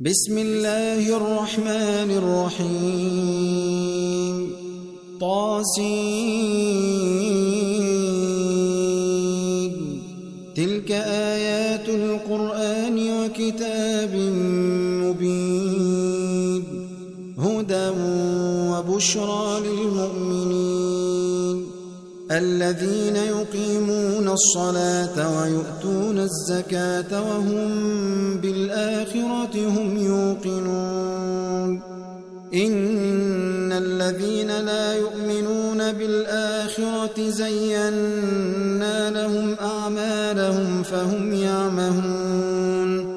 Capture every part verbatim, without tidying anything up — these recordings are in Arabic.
بسم الله الرحمن الرحيم طاسين تلك آيات القرآن وكتاب مبين هدى وبشرى للمؤمنين الذين يقيمون الصلاة ويؤتون الزكاة وهم بالآخرة هم يوقنون إن الذين لا يؤمنون بالآخرة زينا لهم أعمالهم فهم يعمهون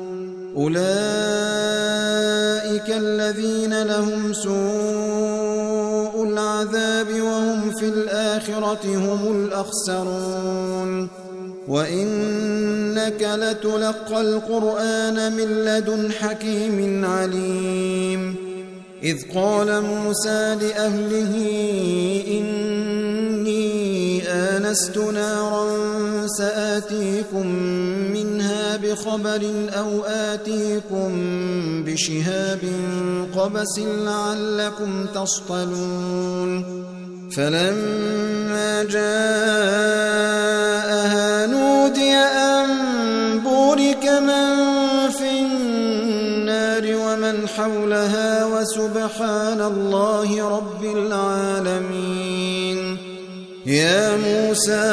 أولئك الذين لهم سوء العذاب وهم في الآخرة هم الأخسرون وإنك لتلقى القرآن من لدن حكيم عليم إذ قال موسى لأهله إني آنست نارا سآتيكم منها بخبر أو آتيكم بشهاب قبس لعلكم تصطلون فلما جاءها نودي أن بورك من في النار ومن حولها وسبحان الله رب العالمين يا موسى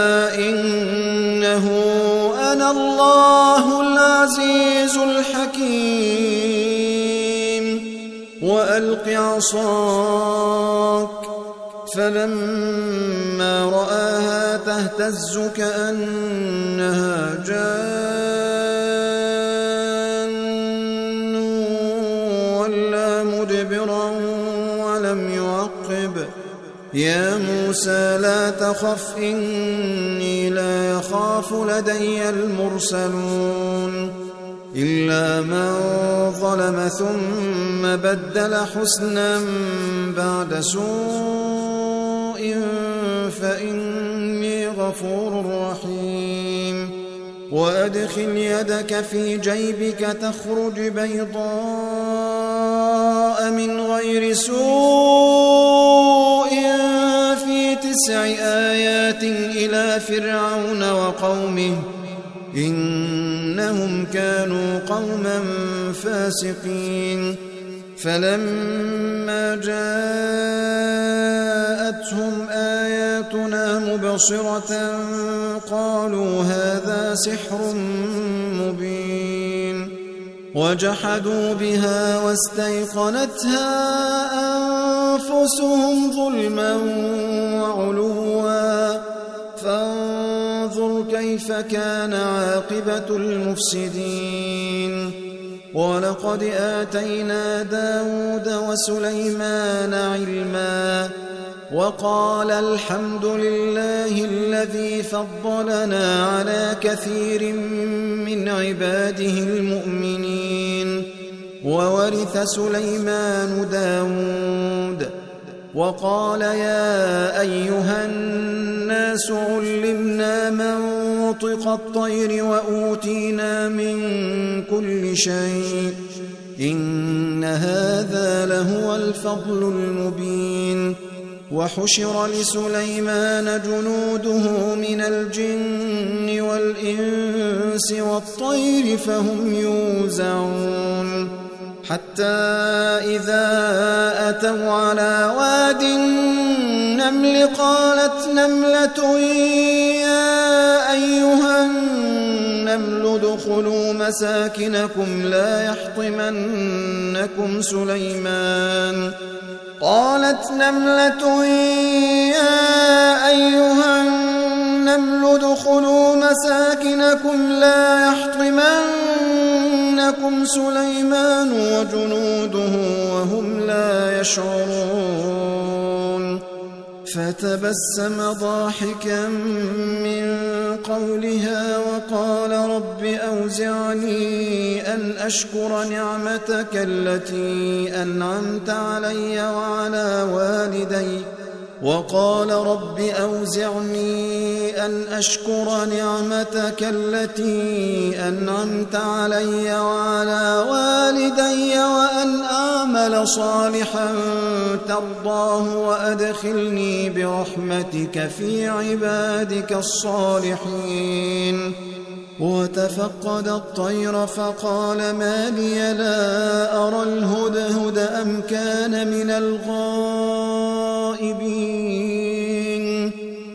إنه أنا الله العزيز الحكيم وألق عصاك فلما رآها تهتز كأنها جان ولا مدبرا ولم يعقب يا موسى لا تخف إني لا يخاف لدي المرسلون إلا من ظلم ثم بدل حسنا بعد سوء فإني غفور رحيم وأدخل يدك في جيبك تخرج بيضاء من غير سوء في تسع آيات إلى فرعون وقومه إنهم كانوا قوما فاسقين فلما جاءتهم آياتنا مبصرة قالوا هذا سحر مبين وجحدوا بها واستيقنتها أنفسهم ظلما وعلوا فانظر كيف كان عاقبة المفسدين ولقد آتينا داود وسليمان علما وقال الحمد لله الذي فضلنا على كثير من عباده المؤمنين وورث سليمان داود وقال يا أيها الناس علمنا منطق الطير وأوتينا من كل شيء إن هذا لهو الفضل المبين وحشر لسليمان جنوده من الجن والإنس والطير فهم يوزعون حتى إذا أتوا على واد النمل قالت نملة يا أيها النمل ادخلوا مساكنكم لا يحطمنكم سليمان قالت نملة يا أيها النمل ادخلوا مساكنكم لا يحطمنكم سليمان وجنوده وهم لا يشعرون فتبسم ضاحكا من قولها وقال رب أوزعني أن أشكر نعمتك التي أنعمت علي وعلى والدي وقال رب أوزعني أن أشكر نعمتك التي أنعمت علي وعلى والدي وأن أعمل صالحا ترضاه وأدخلني برحمتك في عبادك الصالحين. وتفقد الطير فقال ما لي لا أرى الهدهد أم كان من الغائبين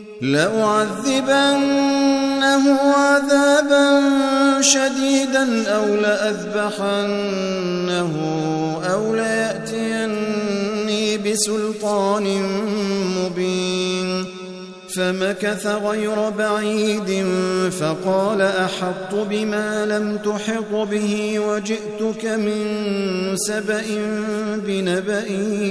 لأعذبنه عذابا شديدا أو لأذبحنه أو ليأتيني بسلطان مبين. فمكث غير بعيد فقال أحطت بما لم تحط به وجئتك من سبأ بنبأ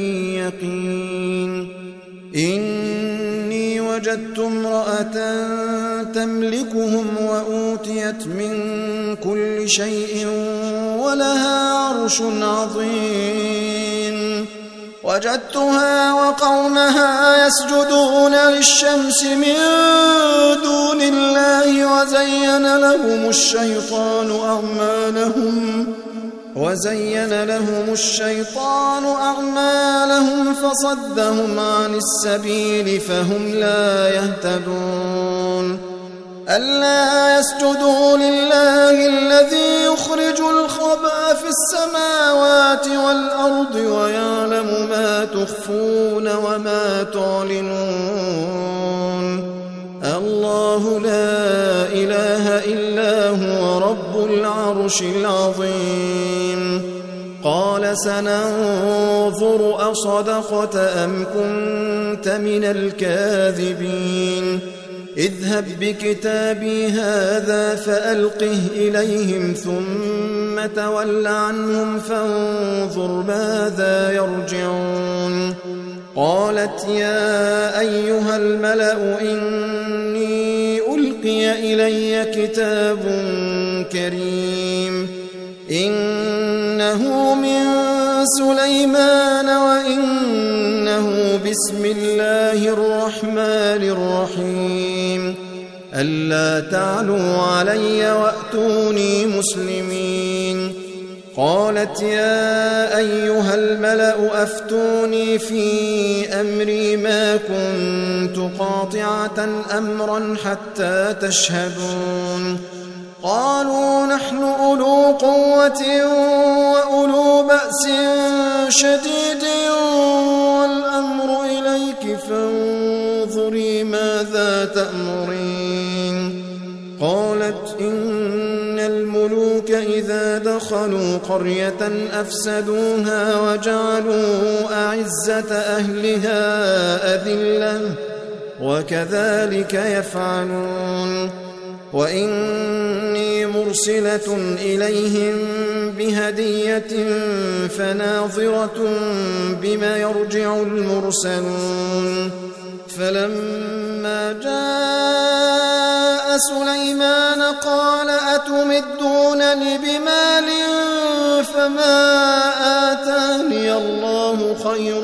يقين. إني وجدت امرأة تملكهم وأوتيت من كل شيء ولها عرش عظيم. وجدتها وقومها يسجدون للشمس من دون الله وزين لهم الشيطان أعمالهم وزين لهم الشيطان أعمالهم فصدهم عن السبيل فهم لا يهتدون. ألا يسجدوا لله الذي يخرج الخبأ في السماوات والأرض ويعلم ما تخفون وما تعلنون. الله لا إله إلا هو رب العرش العظيم. قال سننظر أصدقت أم كنت من الكاذبين. اذهب بكتابي هذا فألقه إليهم ثم تول عنهم فانظر ماذا يرجعون. قالت يا أيها الملأ إني ألقي إلي كتاب كريم إنه من سليمان وإنه بسم الله الرحمن الرحيم. ألا تعلوا علي وأتوني مسلمين. قالت يا أيها الملأ أفتوني في أمري ما كنت قاطعة أمرا حتى تشهدون. قالوا نحن أولو قوة وأولو بأس شديد والأمر إليك فانظري ماذا تأمرين. قالت إن الملوك إذا دخلوا قرية أفسدوها وجعلوا أعزة أهلها أذلة وكذلك يفعلون. وإني مرسلة إليهم بهدية فناظرة بما يرجع المرسلون. فلما جاء سليمان قال أتمدونني بمال فما آتاني الله خير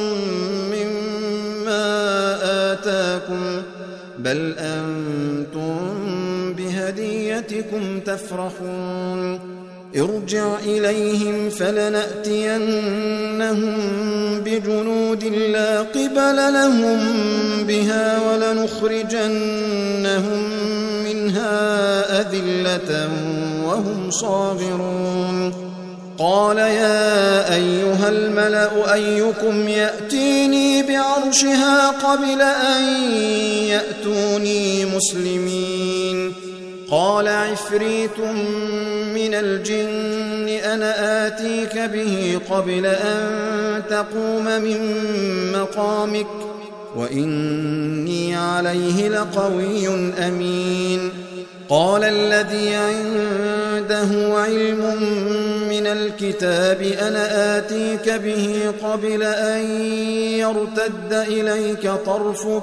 مما آتاكم بل أنتم بهديتكم تفرحون. ارجع إليهم فلنأتينهم بجنود لا قبل لهم بها ولنخرجنهم منها أذلة وهم صاغرون. قال يا أيها الملأ أيكم يأتيني بعرشها قبل أن يأتوني مسلمين. قال عفريت من الجن أنا آتيك به قبل أن تقوم من مقامك وإني عليه لقوي أمين. قال الذي عنده علم من الكتاب أنا آتيك به قبل أن يرتد إليك طرفك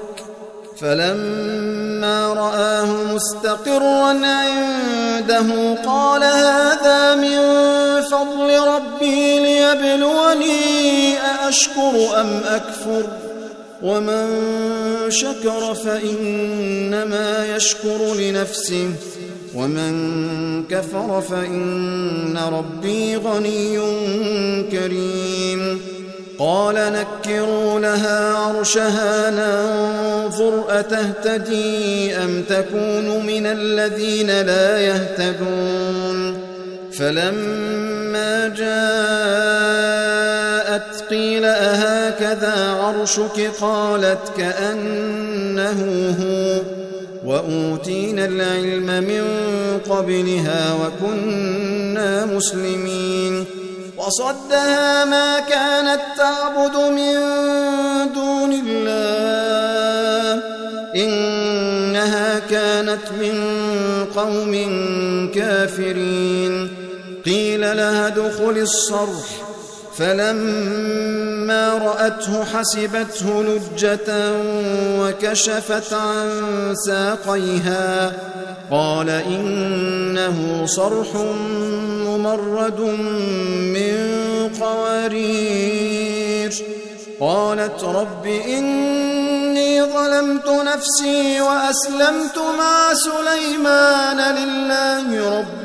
فلما رآه مستقرا عنده قال هذا من فضل ربي ليبلوني أأشكر أم أكفر ومن شكر فإنما يشكر لنفسه ومن كفر فإن ربي غني كريم قال نكروا لها عرشها ننظر أتهتدي أم تكون من الذين لا يهتدون فلما جاءت قيل أهكذا عرشك قالت كأنه هو وأوتينا العلم من قبلها وكنا مسلمين وصدها ما كانت تعبد من دون الله إنها كانت من قوم كافرين قيل لها ادخل الصرح فلما رأته حسبته لجة وكشفت عن ساقيها قال إنه صرح ممرد من قوارير قالت رب إني ظلمت نفسي وأسلمت مع سليمان لله رب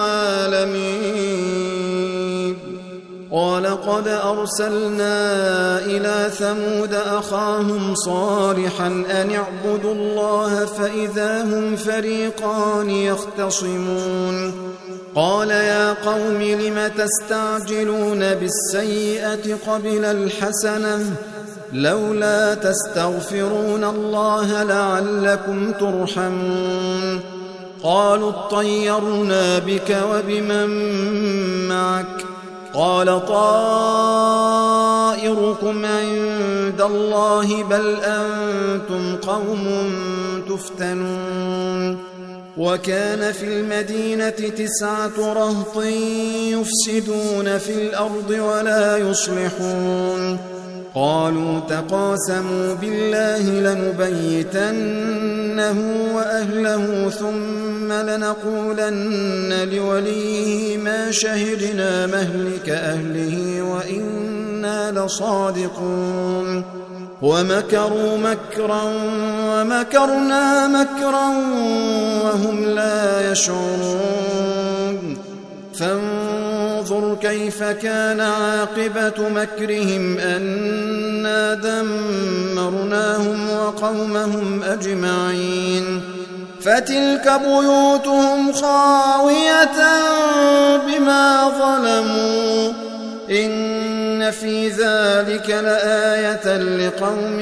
العالمين ولقد أرسلنا إلى ثمود أخاهم صالحا أن اعبدوا الله فإذا هم فريقان يختصمون قال يا قوم لم تستعجلون بالسيئة قبل الحسنة لولا تستغفرون الله لعلكم ترحمون قالوا اطيرنا بك وبمن معك قال طائركم عند الله بل أنتم قوم تفتنون وكان في المدينة تسعة رهط يفسدون في الأرض ولا يصلحون قالوا تقاسموا بالله لنبيتنه وأهله ثم لنقولن لوليه ما شهدنا مهلك أهله وإنا لصادقون ومكروا مكرا ومكرنا مكرا وهم لا يشعرون فانظر كيف كان عاقبة مكرهم أنا دمرناهم وقومهم أجمعين فتلك بيوتهم خاوية بما ظلموا إن في ذلك لآية لقوم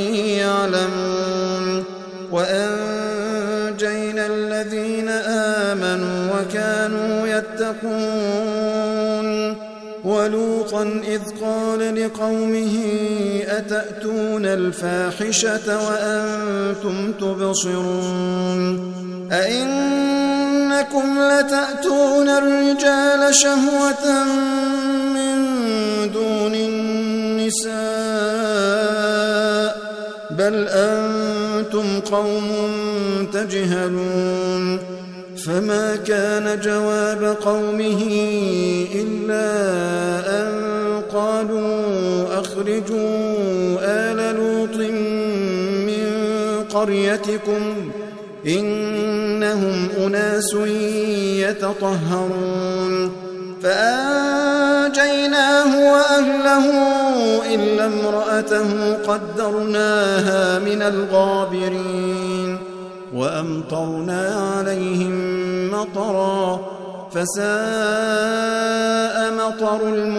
يعلمون وأنجينا الذين آمنوا وكانوا يتقون ولوطا إذ قال لقومه أتأتون الفاحشة وأنتم تبصرون أئنكم لتأتون الرجال شهوة من دون النساء بل أنتم قوم تجهلون فما كان جواب قومه إلا أن قالوا أخرجوا آل لوط من قريتكم إنهم أناس يتطهرون فأنجيناه وأهله إلا امرأته قدرناها من الغابرين وأمطرنا عليهم مطرا فساء مطر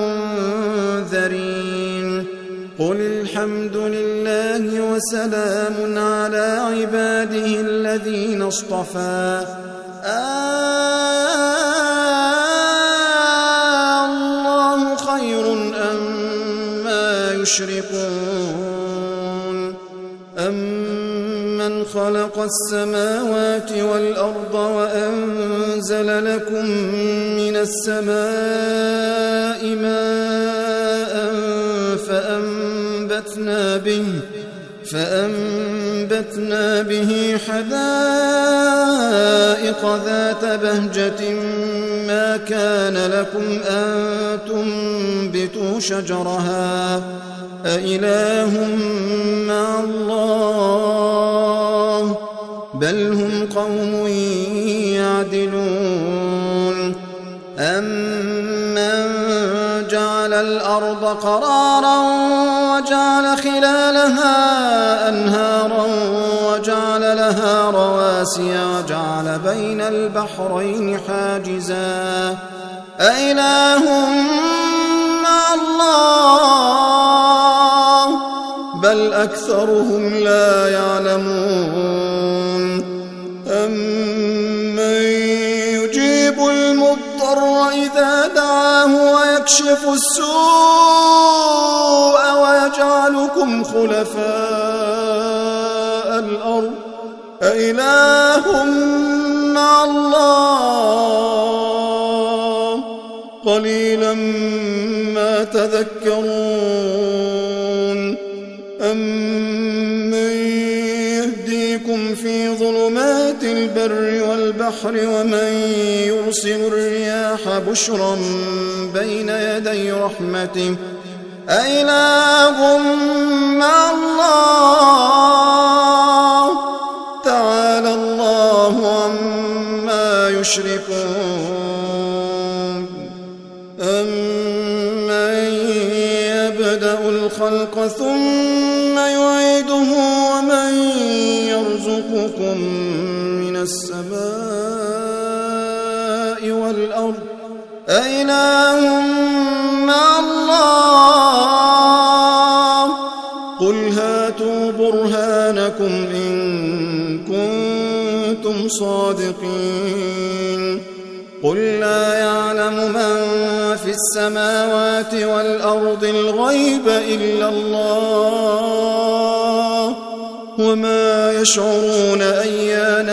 المنذرين قل الحمد لله وسلام على عباده الذين اصطفى الله خير أما يشركون أمن خلق السماوات والأرض وأنزل لكم من السماء ماء فأنبتنا به فأنبتنا به حدائق ذات بهجة ما كان لكم أن تنبتوا شجرها أإله مع الله بل هم قوم يعدلون أمن جعل الأرض قرارا وجعل خلالها أنهارا وجعل لها رواسي وجعل بين البحرين حاجزا أإله مع الله بل أكثرهم لا يعلمون أمن يجيب المضطر إذا دعاه ويكشف السوء ويجعلكم خلفاء الأرض أإله مع الله قليلا ما تذكرون أمن يهديكم في ظلمات البر والبحر ومن يرسل الرياح بشرا بين يدي رحمته أإله مع الله تعالى الله عما يشركون أمن يبدأ الخلق ثم يعيده ومن يرزقكم من السماء والأرض أإله مع الله قل هاتوا برهانكم إن كنتم صادقين قل لا يعلم من في السماوات والأرض الغيب إلا الله وما يشعرون أيان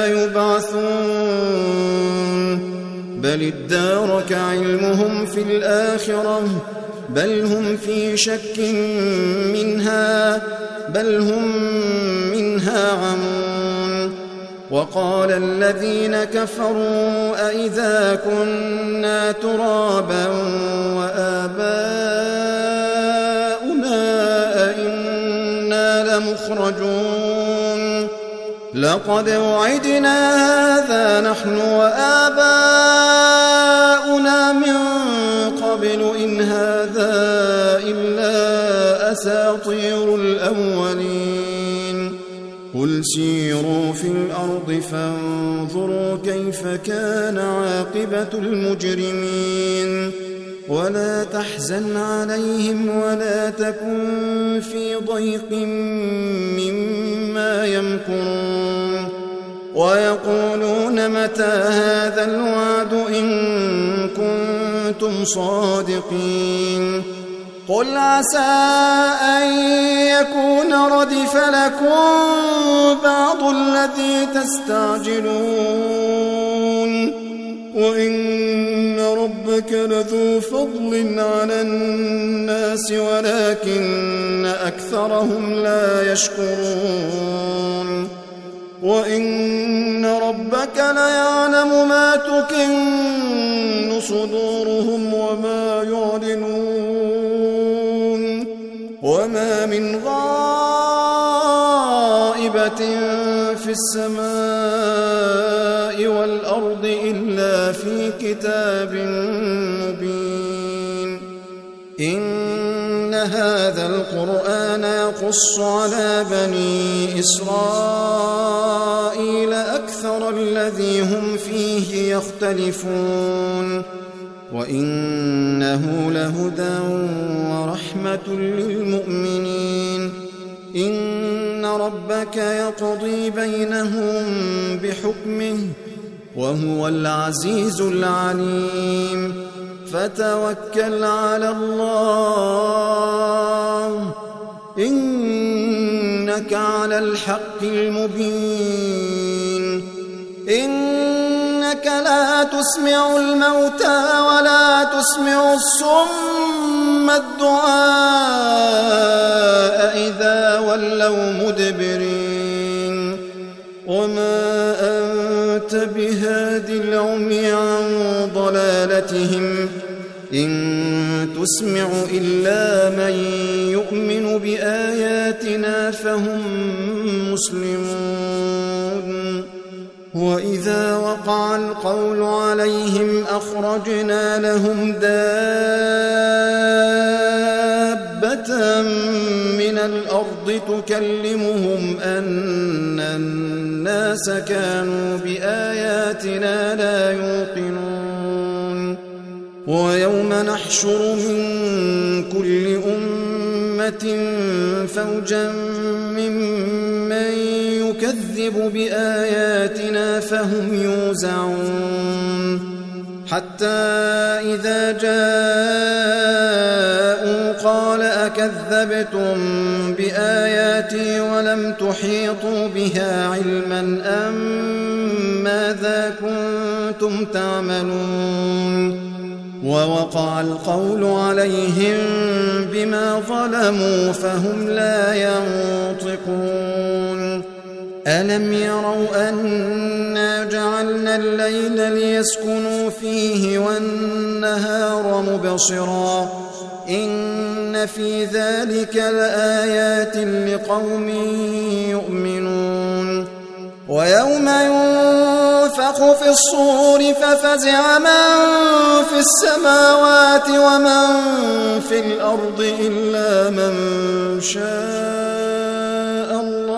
يبعثون بل ادارك علمهم في الآخرة بل هم في شك منها بل هم منها عمون وقال الذين كفروا أئذا كنا ترابا وآباؤنا أئنا لمخرجون لقد وعدنا هذا نحن وآباؤنا من قبل إن هذا إلا أساطير الأولين قل سيروا في الأرض فانظروا كيف كان عاقبة المجرمين ولا تحزن عليهم ولا تكن في ضيق مما يمكرون ويقولون متى هذا الوعد إن كنتم صادقين قل عسى أن يكون ردف لكم بعض الذي تستعجلون وإن ربك لذو فضل على الناس ولكن أكثرهم لا يشكرون وإن ربك ليعلم ما تكن صدورهم وما يعلنون وما من غائبة في السماء والأرض إلا في كتاب مبين إن هذا القرآن يقص على بني إسرائيل أكثر الذي هم فيه يختلفون وإنه لهدى ورحمة للمؤمنين إن ربك يقضي بينهم بحكمه وهو العزيز العليم فتوكل على الله إنك على الحق المبين إنك لا تسمع الموتى ولا تسمع الصم الدعاء إذا ولوا مدبرين وما أنت بهاد العمي عن ضلالتهم إن تسمع إلا من يؤمن بآياتنا فهم مسلمون وإذا وقع القول عليهم أخرجنا لهم دابة من الأرض تكلمهم أن الناس كانوا بآياتنا لا يوقنون ويوم نحشر من كل أمة فوجا ممن يكذب بآياتنا فهم يوزعون حتى إذا جاءوا قال أكذبتم بآياتي ولم تحيطوا بها علما أم ماذا كنتم تعملون ووقع القول عليهم بما ظلموا فهم لا ينطقون ألم يروا أنا جعلنا الليل ليسكنوا فيه والنهار مبصرا إن في ذلك لآيات لقوم يؤمنون ويوم ينفخ في الصور ففزع من في السماوات ومن في الأرض إلا من شاء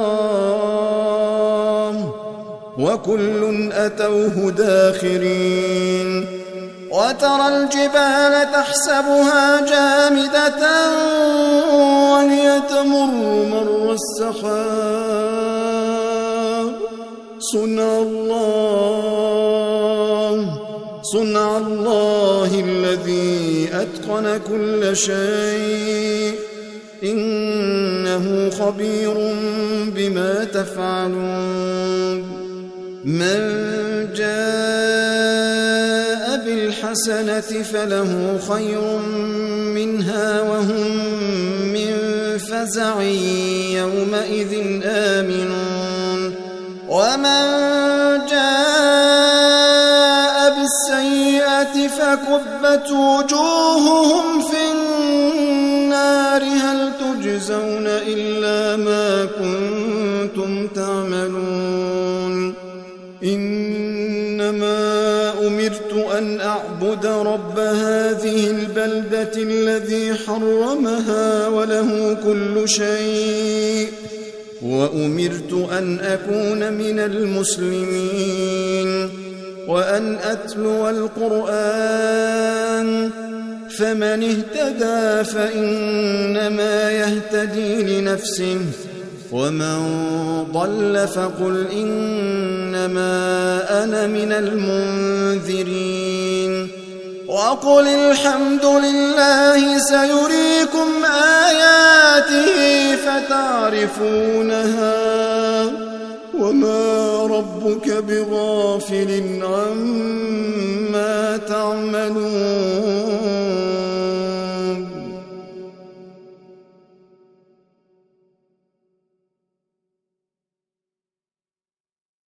الله وكل أتوه داخرين وترى الجبال تحسبها جامدة وهي تمر مر السحاب صنع الله صنع الله الذي أتقن كل شيء إنه خبير بما تفعلون من جاء بالحسنة فله خير منها وهم من فزع يومئذ آمنون ومن جاء بالسيئة فكبت وجوههم في النار هل تجزون إلا ما كنتم تعملون إنما أمرت أن أعبد رب هذه البلدة الذي حرمها وله كل شيء وأمرت أن أكون من المسلمين وأن أتلو القرآن فمن اهتدى فإنما يهتدي لنفسه ومن ضل فقل إنما أنا من المنذرين وقل الحمد لله سيريكم آياته فتعرفونها وما ربك بغافل عما تعملون